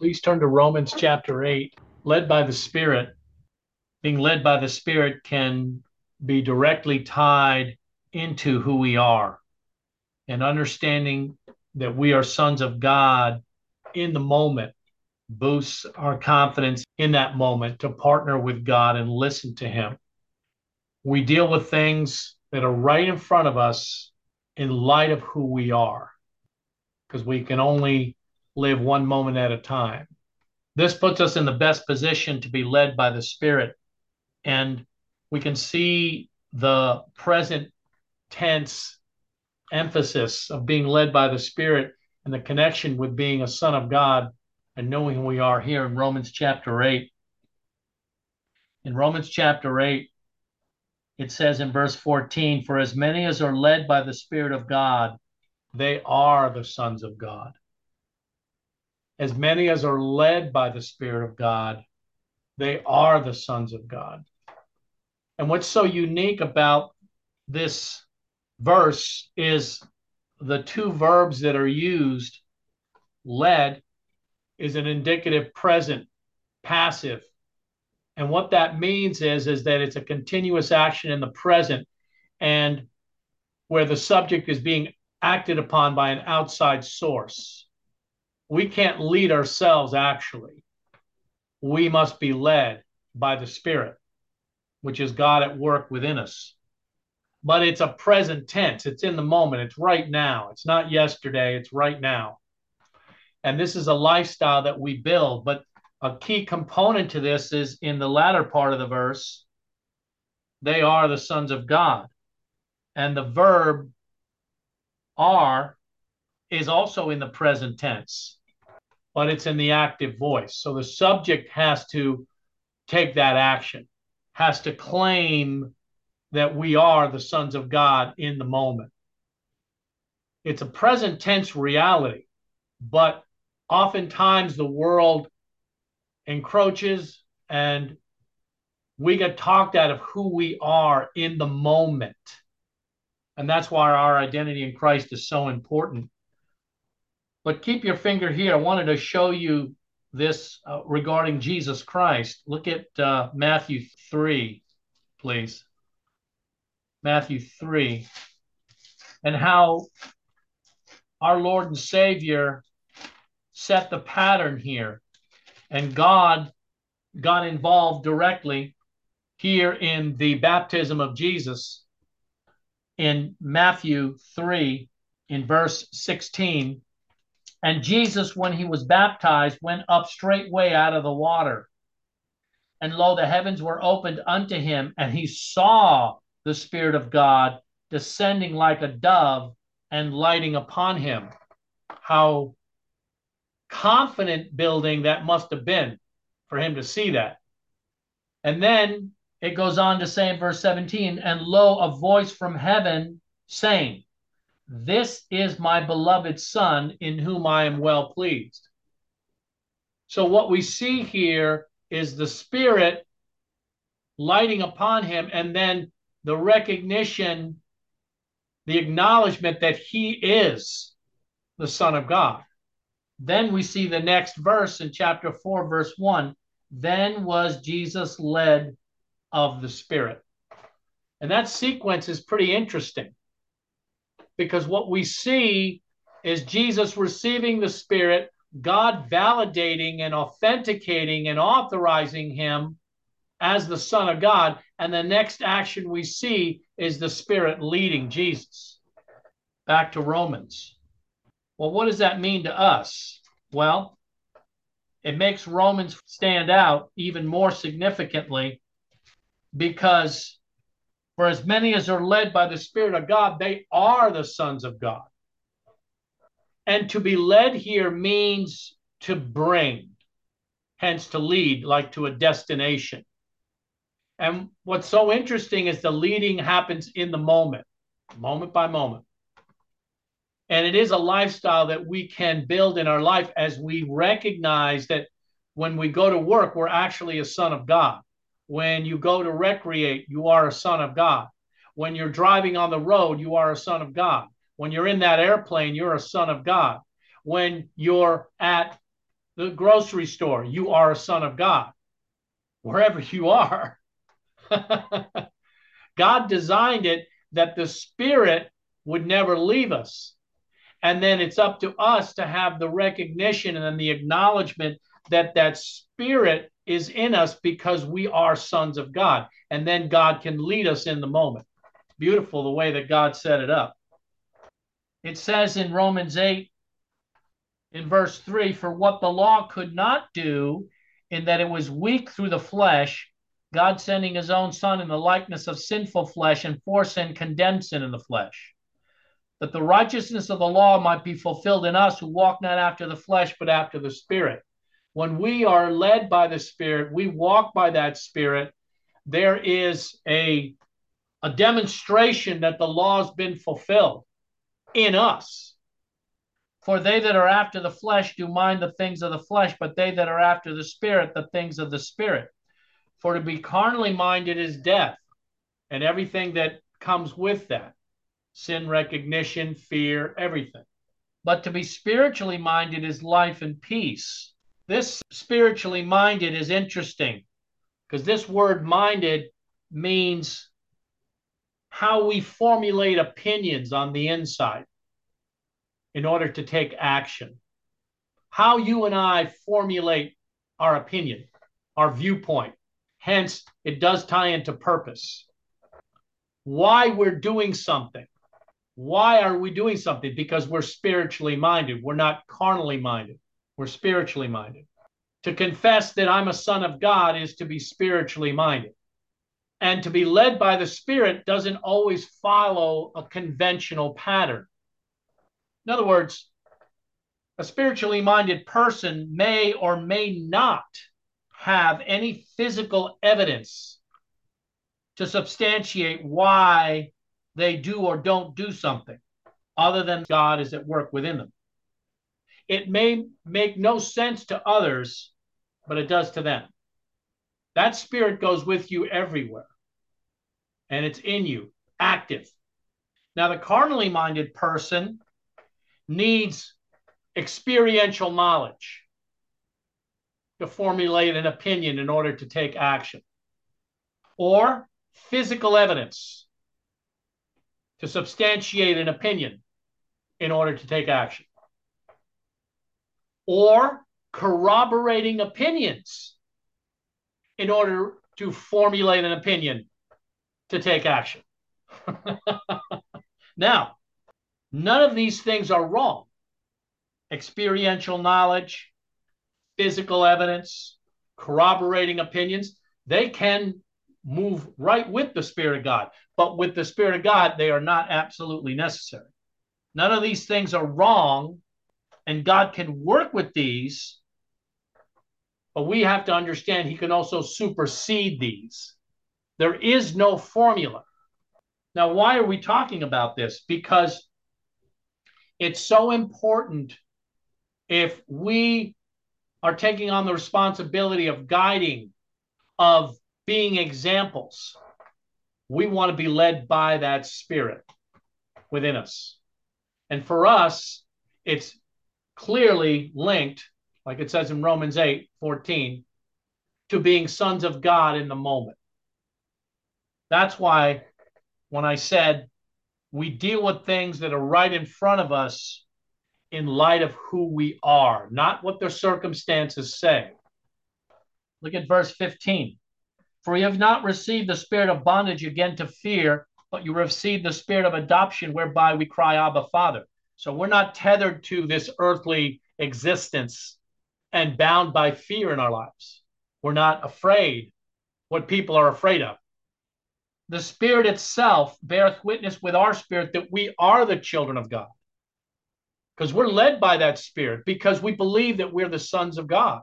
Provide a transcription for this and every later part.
Please turn to Romans chapter 8. Led by the Spirit. Being led by the Spirit can be directly tied into who we are and understanding that we are sons of God in the moment boosts our confidence in that moment to partner with God and listen to Him. We deal with things that are right in front of us in light of who we are because we can only live one moment at a time. This puts us in the best position to be led by the Spirit. And we can see the present tense emphasis of being led by the Spirit and the connection with being a son of God and knowing who we are here in Romans chapter 8. In Romans chapter 8, it says in verse 14, "For as many as are led by the Spirit of God, they are the sons of God." As many as are led by the Spirit of God, they are the sons of God. And what's so unique about this verse is the two verbs that are used. Led is an indicative present, passive. And what that means is that it's a continuous action in the present and where the subject is being acted upon by an outside source. We can't lead ourselves, actually. We must be led by the Spirit, which is God at work within us. But it's a present tense. It's in the moment. It's right now. It's not yesterday. It's right now. And this is a lifestyle that we build. But a key component to this is in the latter part of the verse, they are the sons of God. And the verb are is also in the present tense, but it's in the active voice. So the subject has to take that action, has to claim that we are the sons of God in the moment. It's a present tense reality, but oftentimes the world encroaches and we get talked out of who we are in the moment. And that's why our identity in Christ is so important. But keep your finger here. I wanted to show you this regarding Jesus Christ. Look at Matthew 3, please. Matthew 3. And how our Lord and Savior set the pattern here. And God got involved directly here in the baptism of Jesus in Matthew 3 in verse 16. And Jesus, when he was baptized, went up straightway out of the water. And lo, the heavens were opened unto him, and he saw the Spirit of God descending like a dove and lighting upon him. How confident building that must have been for him to see that. And then it goes on to say in verse 17, and lo, a voice from heaven saying, "This is my beloved Son, in whom I am well pleased." So what we see here is the Spirit lighting upon him, and then the recognition, the acknowledgement that he is the Son of God. Then we see the next verse in chapter 4, verse 1. Then was Jesus led of the Spirit. And that sequence is pretty interesting because what we see is Jesus receiving the Spirit, God validating and authenticating and authorizing him as the Son of God. And the next action we see is the Spirit leading Jesus. Back to Romans. Well, what does that mean to us? Well, it makes Romans stand out even more significantly because for as many as are led by the Spirit of God, they are the sons of God. And to be led here means to bring, hence to lead, like to a destination. And what's so interesting is the leading happens in the moment by moment. And it is a lifestyle that we can build in our life as we recognize that when we go to work, we're actually a son of God. When you go to recreate, you are a son of God. When you're driving on the road, you are a son of God. When you're in that airplane, you're a son of God. When you're at the grocery store, you are a son of God. Wherever you are, God designed it that the Spirit would never leave us. And then it's up to us to have the recognition and the acknowledgement that that Spirit is in us because we are sons of God. And then God can lead us in the moment. Beautiful the way that God set it up. It says in Romans 8, in verse 3, for what the law could not do, in that it was weak through the flesh, God sending his own Son in the likeness of sinful flesh, and for sin condemned sin in the flesh, that the righteousness of the law might be fulfilled in us who walk not after the flesh, but after the Spirit. When we are led by the Spirit, we walk by that Spirit, there is a demonstration that the law has been fulfilled in us. For they that are after the flesh do mind the things of the flesh, but they that are after the Spirit, the things of the Spirit. For to be carnally minded is death, and everything that comes with that, sin recognition, fear, everything. But to be spiritually minded is life and peace. This spiritually minded is interesting because this word minded means how we formulate opinions on the inside in order to take action. How you and I formulate our opinion, our viewpoint. Hence, it does tie into purpose. Why we're doing something. Why are we doing something? Because we're spiritually minded. We're not carnally minded. We're spiritually minded. To confess that I'm a son of God is to be spiritually minded. And to be led by the Spirit doesn't always follow a conventional pattern. In other words, a spiritually minded person may or may not have any physical evidence to substantiate why they do or don't do something other than God is at work within them. It may make no sense to others, but it does to them. That Spirit goes with you everywhere, and it's in you, active. Now, the carnally minded person needs experiential knowledge to formulate an opinion in order to take action, or physical evidence to substantiate an opinion in order to take action, or corroborating opinions in order to formulate an opinion to take action. Now, none of these things are wrong. Experiential knowledge, physical evidence, corroborating opinions, they can move right with the Spirit of God. But with the Spirit of God, they are not absolutely necessary. None of these things are wrong, and God can work with these, but we have to understand he can also supersede these. There is no formula. Now, why are we talking about this? Because it's so important if we are taking on the responsibility of guiding, of being examples. We want to be led by that Spirit within us. And for us, it's clearly linked, like it says in Romans 8:14, to being sons of God in the moment. That's why when I said we deal with things that are right in front of us in light of who we are, not what the circumstances say. Look at verse 15. For you have not received the spirit of bondage again to fear, but you received the spirit of adoption, whereby we cry, Abba, Father. So we're not tethered to this earthly existence and bound by fear in our lives. We're not afraid what people are afraid of. The Spirit itself beareth witness with our spirit that we are the children of God. Because we're led by that Spirit, because we believe that we're the sons of God.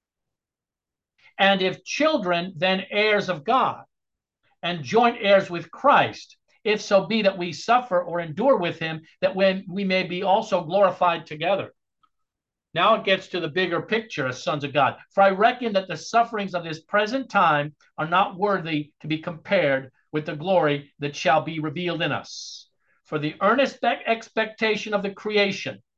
And if children, then heirs of God, and joint heirs with Christ, if so be that we suffer or endure with him, that when we may be also glorified together. Now it gets to the bigger picture as sons of God. For I reckon that the sufferings of this present time are not worthy to be compared with the glory that shall be revealed in us. For the earnest expectation of the creation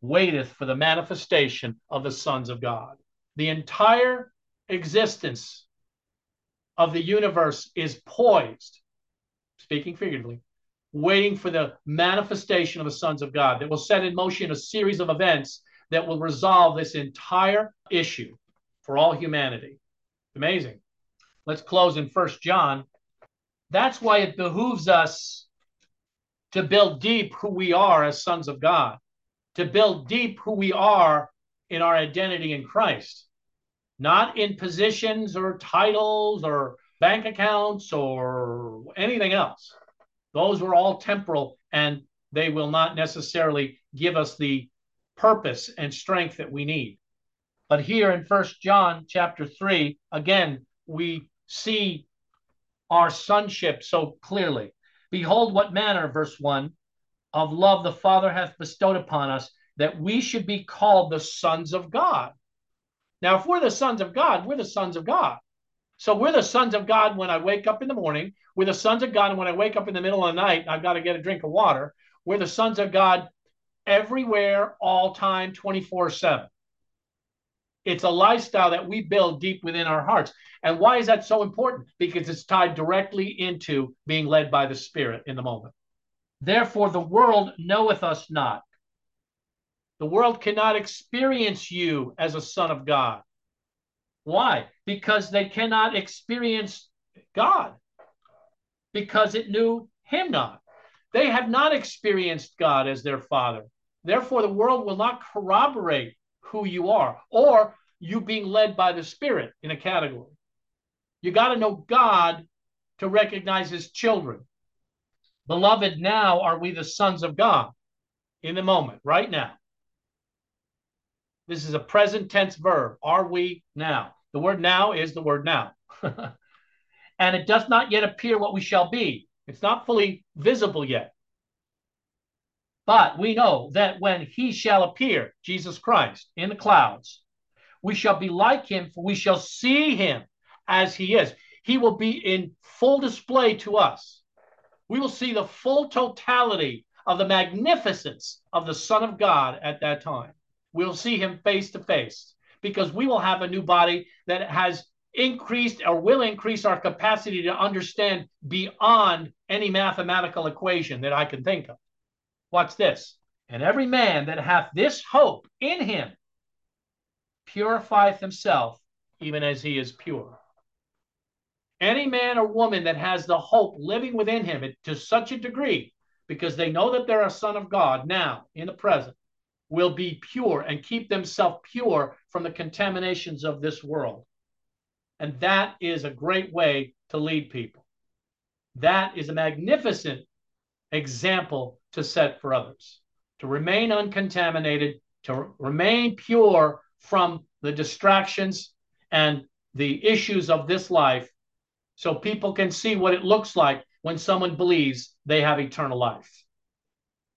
waiteth for the manifestation of the sons of God. The entire existence of the universe is poised, speaking figuratively, waiting for the manifestation of the sons of God that will set in motion a series of events that will resolve this entire issue for all humanity. Amazing. Let's close in 1 John. That's why it behooves us to build deep who we are as sons of God, to build deep who we are in our identity in Christ, not in positions or titles or bank accounts or anything else. Those were all temporal, and they will not necessarily give us the purpose and strength that we need. But here in 1 John chapter 3, again, we see our sonship so clearly. Behold, what manner, verse 1, of love the Father hath bestowed upon us, that we should be called the sons of God. Now, if we're the sons of God, we're the sons of God. So we're the sons of God when I wake up in the morning. We're the sons of God when I wake up in the middle of the night and I've got to get a drink of water. We're the sons of God everywhere, all time, 24/7. It's a lifestyle that we build deep within our hearts. And why is that so important? Because it's tied directly into being led by the Spirit in the moment. Therefore, the world knoweth us not. The world cannot experience you as a son of God. Why? Because they cannot experience God, because it knew him not. They have not experienced God as their Father. Therefore, the world will not corroborate who you are or you being led by the Spirit in a category. You got to know God to recognize his children. Beloved, now are we the sons of God in the moment, right now. This is a present tense verb. Are we now? The word now is the word now. And it does not yet appear what we shall be. It's not fully visible yet. But we know that when he shall appear, Jesus Christ, in the clouds, we shall be like him, for we shall see him as he is. He will be in full display to us. We will see the full totality of the magnificence of the Son of God at that time. We'll see him face to face because we will have a new body that has increased or will increase our capacity to understand beyond any mathematical equation that I can think of. Watch this. And every man that hath this hope in him purifieth himself, even as he is pure. Any man or woman that has the hope living within him to such a degree, because they know that they're a son of God now, in the present, will be pure and keep themselves pure from the contaminations of this world. And that is a great way to lead people. That is a magnificent example to set for others, to remain uncontaminated, to remain pure from the distractions and the issues of this life, so people can see what it looks like when someone believes they have eternal life.